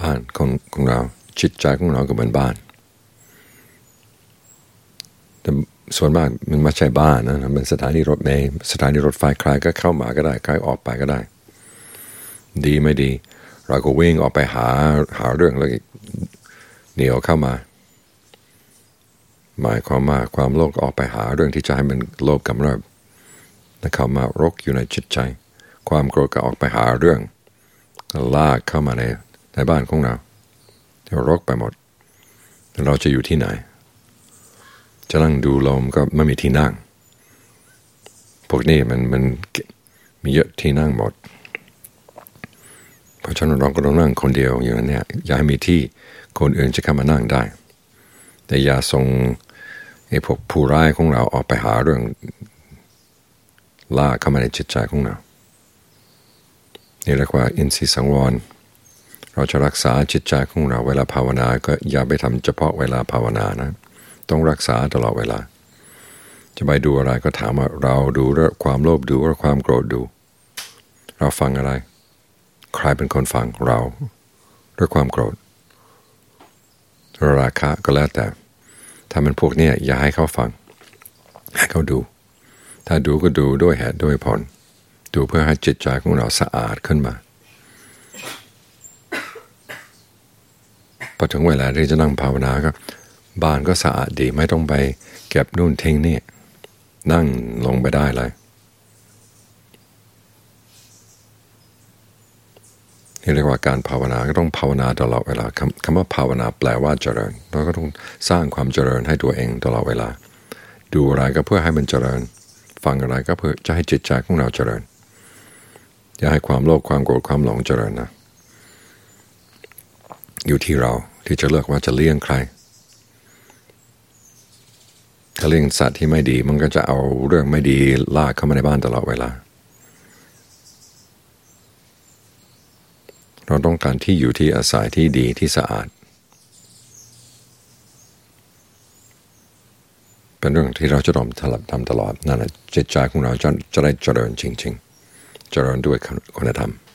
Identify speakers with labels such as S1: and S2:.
S1: บ้านของเราจิตใจของเราก็เหมือนบ้านแต่ส่วนมากมันไม่ใช่บ้านนะมันสถานีรถเมล์สถานีรถไฟใครก็เข้ามาก็ได้ใครออกไปก็ได้ดีไม่ดีเราก็วิ่งออกไปหาเรื่องแล้วเหนียวเข้ามาหมายความว่าความโลภก็ออกไปหาเรื่องที่จะให้มันโลภกำเริบและเข้ามารกอยู่ในจิตใจความโกรธก็ออกไปหาเรื่องก็ลากเข้ามาในบ้านของเรารกไปหมดเราจะอยู่ที่ไหนจะนั่งดูลมก็ไม่มีที่นั่งพวกนี้มันมีเยอะที่นั่งหมดเพราะฉะนั้นเราก็ต้องนั่งคนเดียวอย่างนั้นเนี่ยอย่าให้มีที่คนอื่นจะเข้ามานั่งได้แต่อย่าส่งไอ้พวกผู้ร้ายของเราออกไปหาเรื่องลากเข้ามาในจิตใจของเรานี่เรียกว่าอินทรีย์สังวรเราจะรักษาจิตใจของเราเวลาภาวนาก็อย่าไปทำเฉพาะเวลาภาวนานะต้องรักษาตลอดเวลาจะไปดูอะไรก็ถามว่าเราดูหรือความโลภดูหรือความโกรธดูเราฟังอะไรใครเป็นคนฟังเราหรือความโกรธราคะก็แล้วแต่ถ้ามันพวกนี้อย่าให้เขาฟังให้เขาดูถ้าดูก็ดูด้วยเหตุด้วยผลดูเพื่อให้จิตใจของเราสะอาดขึ้นมาพอถึงเวลาที่จะนั่งภาวนาก็บ้านก็สะอาดดีไม่ต้องไปเก็บนู่นทิ้งนี่นั่งลงไปได้เลยนี่เรียกว่าการภาวนาก็ต้องภาวนาตลอดเวลาคำว่าภาวนาแปลว่าเจริญเราก็ต้องสร้างความเจริญให้ตัวเองตลอดเวลาดูอะไรก็เพื่อให้มันเจริญฟังอะไรก็เพื่อจะให้จิตใจของเราเจริญอย่าให้ความโลภความโกรธความหลงเจริญนะอยู่ที่เราที่จะเลือกว่าจะเลี้ยงใครถ้าเลี้ยงสัตว์ที่ไม่ดีมันก็จะเอาเรื่องไม่ดีลากเข้ามาในบ้านตลอดเวลาเราต้องการที่อยู่ที่อาศัยที่ดีที่สะอาดเป็นเรื่องที่เราจะต้องทำตลอดนั่นแหละจิตใจของเราจะได้เจริญจริงๆเจริญด้วยคุณธรรม